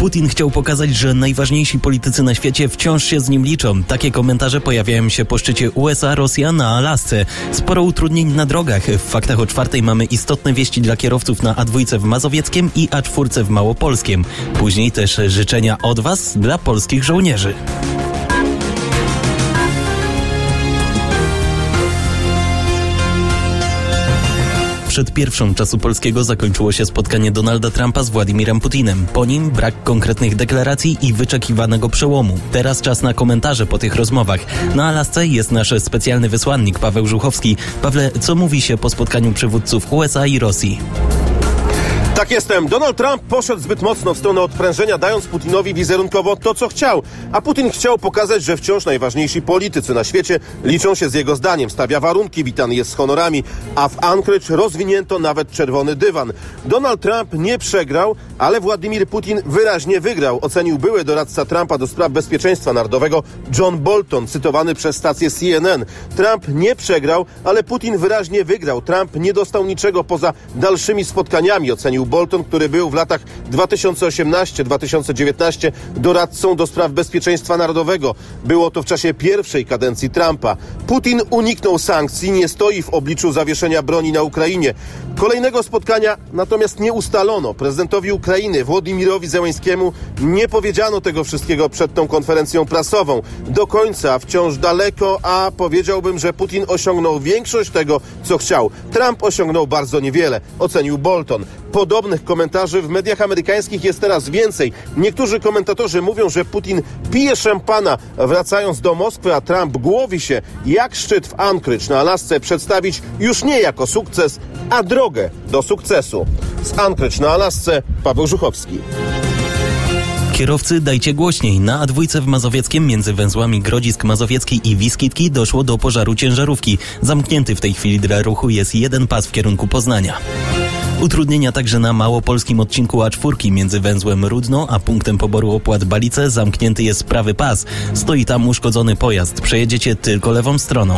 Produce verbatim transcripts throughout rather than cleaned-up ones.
Putin chciał pokazać, że najważniejsi politycy na świecie wciąż się z nim liczą. Takie komentarze pojawiają się po szczycie U S A Rosja na Alasce. Sporo utrudnień na drogach. W Faktach o czwartej mamy istotne wieści dla kierowców na A dwa w Mazowieckiem i A cztery w Małopolskiem. Później też życzenia od Was dla polskich żołnierzy. Przed pierwszą czasu polskiego zakończyło się spotkanie Donalda Trumpa z Władimirem Putinem. Po nim brak konkretnych deklaracji i wyczekiwanego przełomu. Teraz czas na komentarze po tych rozmowach. Na Alasce jest nasz specjalny wysłannik Paweł Żuchowski. Pawle, co mówi się po spotkaniu przywódców U S A i Rosji? Tak jestem. Donald Trump poszedł zbyt mocno w stronę odprężenia, dając Putinowi wizerunkowo to, co chciał. A Putin chciał pokazać, że wciąż najważniejsi politycy na świecie liczą się z jego zdaniem. Stawia warunki, witany jest z honorami, a w Anchorage rozwinięto nawet czerwony dywan. Donald Trump nie przegrał, ale Władimir Putin wyraźnie wygrał. Ocenił były doradca Trumpa do spraw bezpieczeństwa narodowego John Bolton, cytowany przez stację C N N. Trump nie przegrał, ale Putin wyraźnie wygrał. Trump nie dostał niczego poza dalszymi spotkaniami, ocenił Bolton, który był w latach dwa tysiące osiemnastym do dwa tysiące dziewiętnastego doradcą do spraw bezpieczeństwa narodowego. Było to w czasie pierwszej kadencji Trumpa. Putin uniknął sankcji, nie stoi w obliczu zawieszenia broni na Ukrainie. Kolejnego spotkania natomiast nie ustalono. Prezydentowi Ukrainy, Władimirowi Zełenskiemu, nie powiedziano tego wszystkiego przed tą konferencją prasową. Do końca wciąż daleko, a powiedziałbym, że Putin osiągnął większość tego, co chciał. Trump osiągnął bardzo niewiele, ocenił Bolton. Podobnych komentarzy w mediach amerykańskich jest teraz więcej. Niektórzy komentatorzy mówią, że Putin pije szampana wracając do Moskwy, a Trump głowi się, jak szczyt w Anchorage na Alasce przedstawić już nie jako sukces, a drogę do sukcesu. Z Anchorage na Alasce Paweł Żuchowski. Kierowcy, dajcie głośniej. Na A dwa w Mazowieckiem między węzłami Grodzisk Mazowiecki i Wiskitki doszło do pożaru ciężarówki. Zamknięty w tej chwili dla ruchu jest jeden pas w kierunku Poznania. Utrudnienia także na małopolskim odcinku A cztery między węzłem Rudno a punktem poboru opłat Balice zamknięty jest prawy pas. Stoi tam uszkodzony pojazd. Przejedziecie tylko lewą stroną.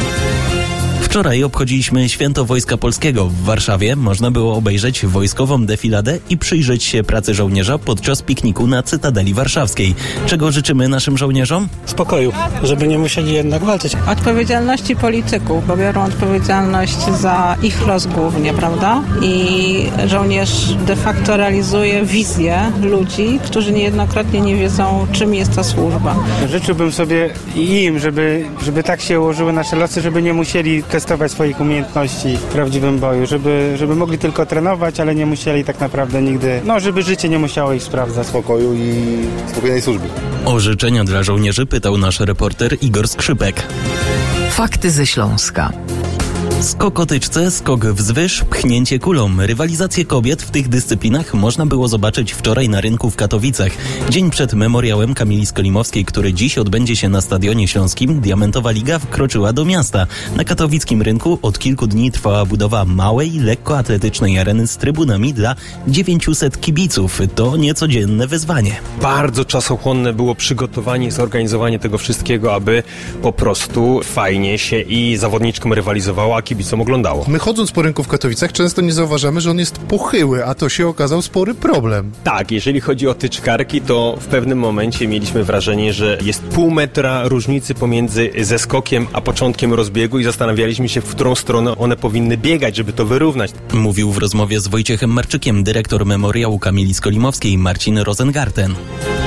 Wczoraj obchodziliśmy Święto Wojska Polskiego. W Warszawie można było obejrzeć wojskową defiladę i przyjrzeć się pracy żołnierza podczas pikniku na Cytadeli Warszawskiej. Czego życzymy naszym żołnierzom? Spokoju, żeby nie musieli jednak walczyć. Odpowiedzialności polityków, bo biorą odpowiedzialność za ich los głównie, prawda? I żołnierz de facto realizuje wizję ludzi, którzy niejednokrotnie nie wiedzą, czym jest ta służba. Życzyłbym sobie i im, żeby, żeby tak się ułożyły nasze losy, żeby nie musieli testować swoich umiejętności w prawdziwym boju, żeby, żeby mogli tylko trenować, ale nie musieli tak naprawdę nigdy, no żeby życie nie musiało ich sprawdzać. Spokoju i spokojnej służby. O życzenia dla żołnierzy pytał nasz reporter Igor Skrzypek. Fakty ze Śląska. Skok o tyczce, skok wzwyż, pchnięcie kulą. Rywalizację kobiet w tych dyscyplinach można było zobaczyć wczoraj na rynku w Katowicach. Dzień przed memoriałem Kamili Skolimowskiej, który dziś odbędzie się na Stadionie Śląskim, Diamentowa Liga wkroczyła do miasta. Na katowickim rynku od kilku dni trwała budowa małej, lekkoatletycznej areny z trybunami dla dziewięciuset kibiców. To niecodzienne wyzwanie. Bardzo czasochłonne było przygotowanie i zorganizowanie tego wszystkiego, aby po prostu fajnie się i zawodniczkom rywalizowała, kibicom oglądało. My chodząc po rynku w Katowicach często nie zauważamy, że on jest pochyły, a to się okazał spory problem. Tak, jeżeli chodzi o tyczkarki, to w pewnym momencie mieliśmy wrażenie, że jest pół metra różnicy pomiędzy zeskokiem a początkiem rozbiegu i zastanawialiśmy się, w którą stronę one powinny biegać, żeby to wyrównać. Mówił w rozmowie z Wojciechem Marczykiem dyrektor memoriału Kamili Skolimowskiej Marcin Rosengarten.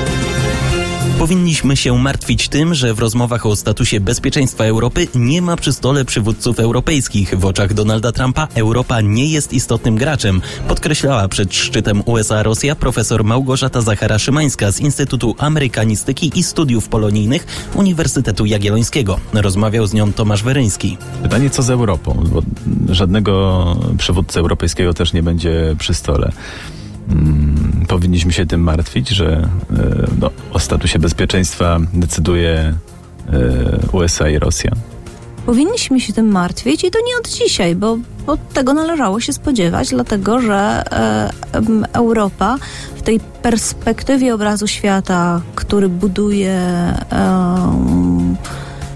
Powinniśmy się martwić tym, że w rozmowach o statusie bezpieczeństwa Europy nie ma przy stole przywódców europejskich. W oczach Donalda Trumpa Europa nie jest istotnym graczem, podkreślała przed szczytem U S A Rosja profesor Małgorzata Zachara-Szymańska z Instytutu Amerykanistyki i Studiów Polonijnych Uniwersytetu Jagiellońskiego. Rozmawiał z nią Tomasz Weryński. Pytanie, co z Europą? Bo żadnego przywódcy europejskiego też nie będzie przy stole. Hmm, powinniśmy się tym martwić, że y, no, o statusie bezpieczeństwa decyduje y, U S A i Rosja. Powinniśmy się tym martwić i to nie od dzisiaj, bo, bo tego należało się spodziewać, dlatego że e, Europa w tej perspektywie obrazu świata, który buduje e,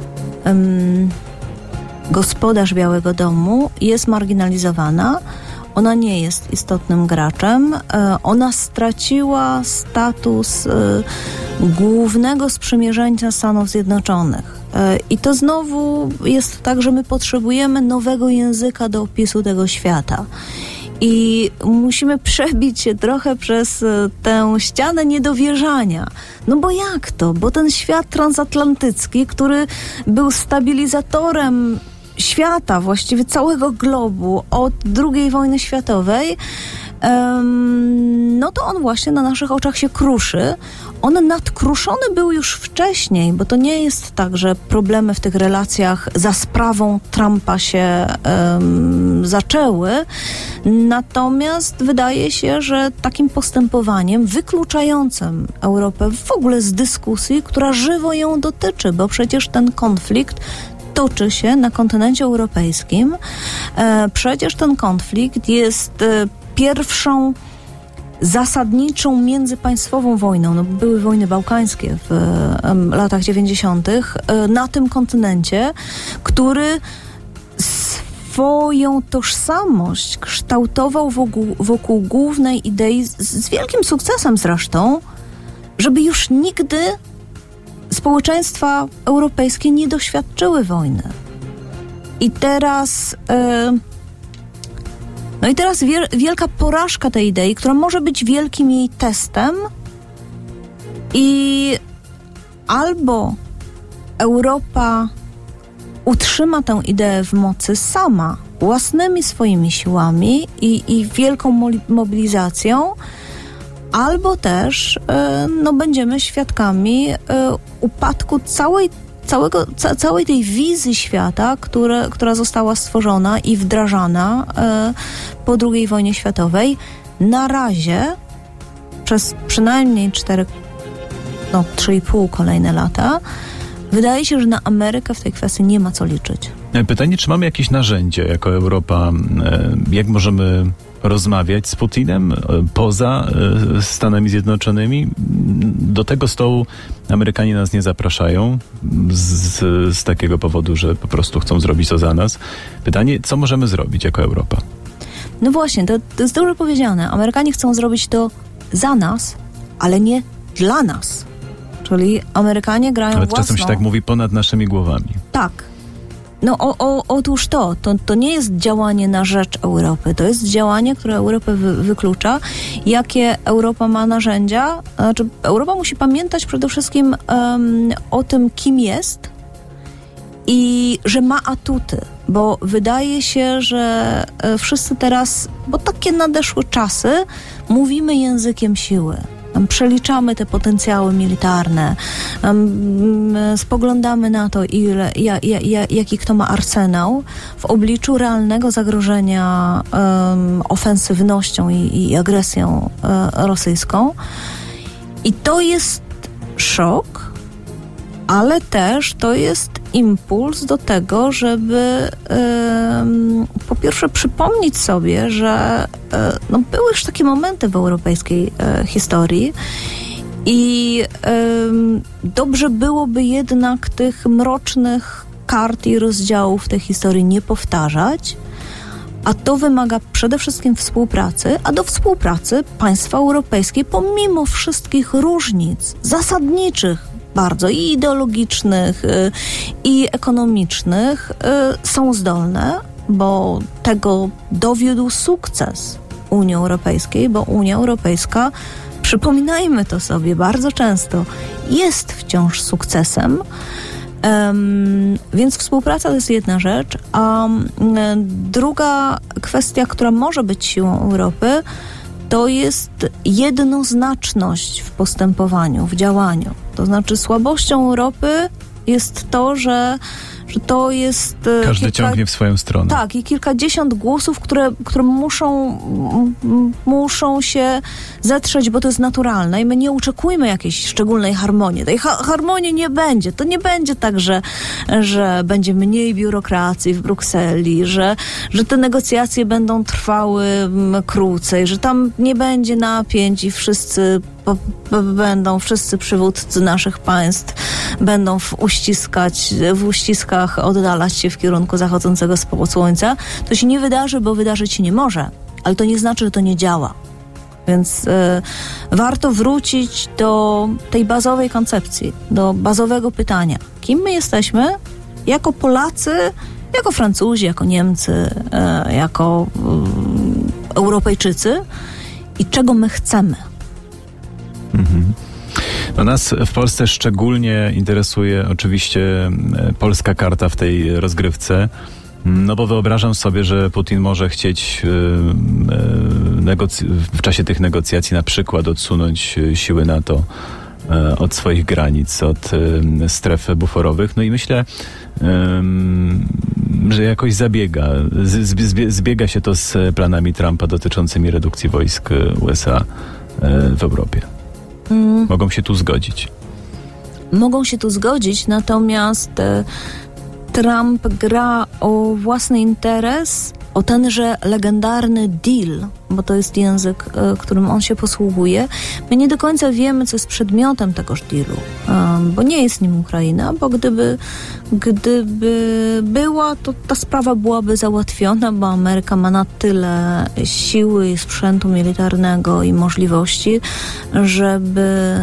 e, gospodarz Białego Domu, jest marginalizowana. ona nie jest istotnym graczem. Ona straciła status głównego sprzymierzeńca Stanów Zjednoczonych. I to znowu jest tak, że my potrzebujemy nowego języka do opisu tego świata. I musimy przebić się trochę przez tę ścianę niedowierzania. No bo jak to? Bo ten świat transatlantycki, który był stabilizatorem świata, właściwie całego globu od drugiej wojny światowej, um, no to on właśnie na naszych oczach się kruszy. On nadkruszony był już wcześniej, bo to nie jest tak, że problemy w tych relacjach za sprawą Trumpa się um, zaczęły. Natomiast wydaje się, że takim postępowaniem wykluczającym Europę w ogóle z dyskusji, która żywo ją dotyczy, bo przecież ten konflikt toczy się na kontynencie europejskim. E, przecież ten konflikt jest e, pierwszą zasadniczą międzypaństwową wojną. No, były wojny bałkańskie w e, latach dziewięćdziesiątych e, na tym kontynencie, który swoją tożsamość kształtował wokół, wokół głównej idei, z, z wielkim sukcesem zresztą, żeby już nigdy społeczeństwa europejskie nie doświadczyły wojny. I teraz e, no i teraz wiel, wielka porażka tej idei, która może być wielkim jej testem i albo Europa utrzyma tę ideę w mocy sama, własnymi swoimi siłami i, i wielką mobilizacją, albo też e, no, będziemy świadkami e, upadku całej, całego, ca, całej tej wizji świata, które, która została stworzona i wdrażana e, po drugiej wojnie światowej. Na razie przez przynajmniej cztery, no trzy i pół kolejne lata wydaje się, że na Amerykę w tej kwestii nie ma co liczyć. Pytanie, czy mamy jakieś narzędzie jako Europa, jak możemy rozmawiać z Putinem poza Stanami Zjednoczonymi? Do tego stołu Amerykanie nas nie zapraszają z, z takiego powodu, że po prostu chcą zrobić to za nas. Pytanie, co możemy zrobić jako Europa? No właśnie, to, to jest dobrze powiedziane. Amerykanie chcą zrobić to za nas, ale nie dla nas. Czyli Amerykanie grają Ale własną... czasem się tak mówi ponad naszymi głowami. Tak. No o, o, otóż to, to, to nie jest działanie na rzecz Europy, to jest działanie, które Europę wy, wyklucza. Jakie Europa ma narzędzia? Znaczy, Europa musi pamiętać przede wszystkim um, o tym, kim jest i że ma atuty, bo wydaje się, że wszyscy teraz, bo takie nadeszły czasy, mówimy językiem siły. Przeliczamy te potencjały militarne, um, spoglądamy na to, ile, ja, ja, ja, jaki kto ma arsenał w obliczu realnego zagrożenia um, ofensywnością i, i agresją um, rosyjską. I to jest szok, ale też to jest impuls do tego, żeby um, po pierwsze przypomnieć sobie, że um, no, były już takie momenty w europejskiej um, historii i um, dobrze byłoby jednak tych mrocznych kart i rozdziałów w tej historii nie powtarzać, a to wymaga przede wszystkim współpracy, a do współpracy państwa europejskie pomimo wszystkich różnic zasadniczych bardzo i ideologicznych, i ekonomicznych są zdolne, bo tego dowiódł sukces Unii Europejskiej, bo Unia Europejska, przypominajmy to sobie bardzo często, jest wciąż sukcesem. Um, więc współpraca to jest jedna rzecz, a um, druga kwestia, która może być siłą Europy, to jest jednoznaczność w postępowaniu, w działaniu. To znaczy słabością Europy jest to, że, że to jest... Każdy kilka, ciągnie w swoją stronę. Tak, i kilkadziesiąt głosów, które, które muszą, m, muszą się zetrzeć, bo to jest naturalne i my nie oczekujmy jakiejś szczególnej harmonii. Tej ha- harmonii nie będzie. To nie będzie tak, że, że będzie mniej biurokracji w Brukseli, że, że te negocjacje będą trwały m, krócej, że tam nie będzie napięć i wszyscy po, po, będą, wszyscy przywódcy naszych państw będą w uściskać, w uściskach oddalać się w kierunku zachodzącego słońca. To się nie wydarzy, bo wydarzyć się nie może. ale to nie znaczy, że to nie działa. Więc y, warto wrócić do tej bazowej koncepcji, do bazowego pytania. Kim my jesteśmy jako Polacy, jako Francuzi, jako Niemcy, y, jako y, Europejczycy i czego my chcemy. Mhm. No nas w Polsce szczególnie interesuje oczywiście polska karta w tej rozgrywce. No bo wyobrażam sobie, że Putin może chcieć yy, negoc- w czasie tych negocjacji na przykład odsunąć siły NATO yy, od swoich granic, od yy, stref buforowych. No i myślę, yy, że jakoś zabiega. Z, z, zbiega się to z planami Trumpa dotyczącymi redukcji wojsk U S A yy, w Europie. Mm. Mogą się tu zgodzić. Mogą się tu zgodzić, natomiast yy, Trump gra o własny interes, o tenże legendarny deal, bo to jest język, y, którym on się posługuje. My nie do końca wiemy, co jest przedmiotem tegoż dealu, um, bo nie jest nim Ukraina, bo gdyby, gdyby była, to ta sprawa byłaby załatwiona, bo Ameryka ma na tyle siły, sprzętu militarnego i możliwości, żeby,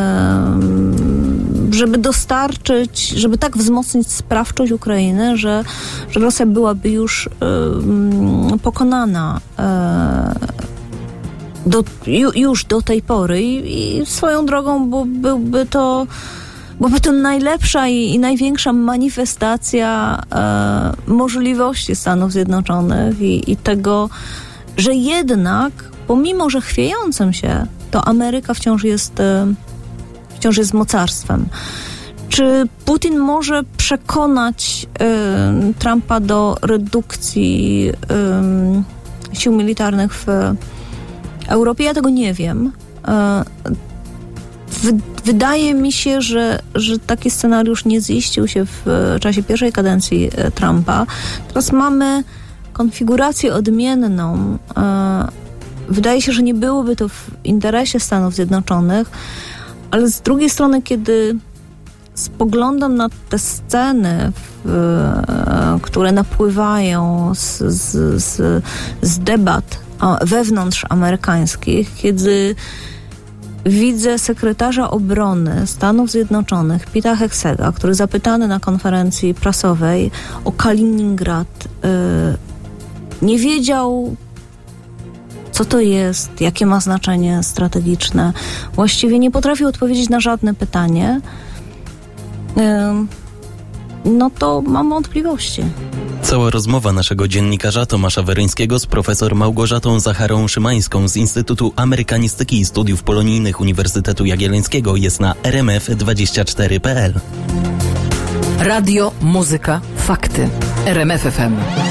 um, żeby dostarczyć, żeby tak wzmocnić sprawczość Ukrainy, że, że Rosja byłaby już um, pokonana um, do, ju, już do tej pory i, i swoją drogą bo, byłby to byłaby to najlepsza i, i największa manifestacja e, możliwości Stanów Zjednoczonych i, i tego, że jednak pomimo, że chwiejącym się, to Ameryka wciąż jest e, wciąż jest mocarstwem. Czy Putin może przekonać y, Trumpa do redukcji y, sił militarnych w Europie? Ja tego nie wiem. Y, w, wydaje mi się, że, że taki scenariusz nie ziścił się w czasie pierwszej kadencji Trumpa. Teraz mamy konfigurację odmienną. Y, wydaje się, że nie byłoby to w interesie Stanów Zjednoczonych, ale z drugiej strony, kiedy spoglądam na te sceny, w, które napływają z, z, z, z debat wewnątrz amerykańskich, kiedy widzę sekretarza obrony Stanów Zjednoczonych, Pete'a Hegseta, który zapytany na konferencji prasowej o Kaliningrad nie wiedział, co to jest, jakie ma znaczenie strategiczne. Właściwie nie potrafił odpowiedzieć na żadne pytanie. No to mam wątpliwości. Cała rozmowa naszego dziennikarza Tomasza Weryńskiego z profesor Małgorzatą Zacharą Szymańską z Instytutu Amerykanistyki i Studiów Polonijnych Uniwersytetu Jagiellońskiego jest na r m f dwadzieścia cztery kropka p l. Radio, muzyka, fakty. R M F F M.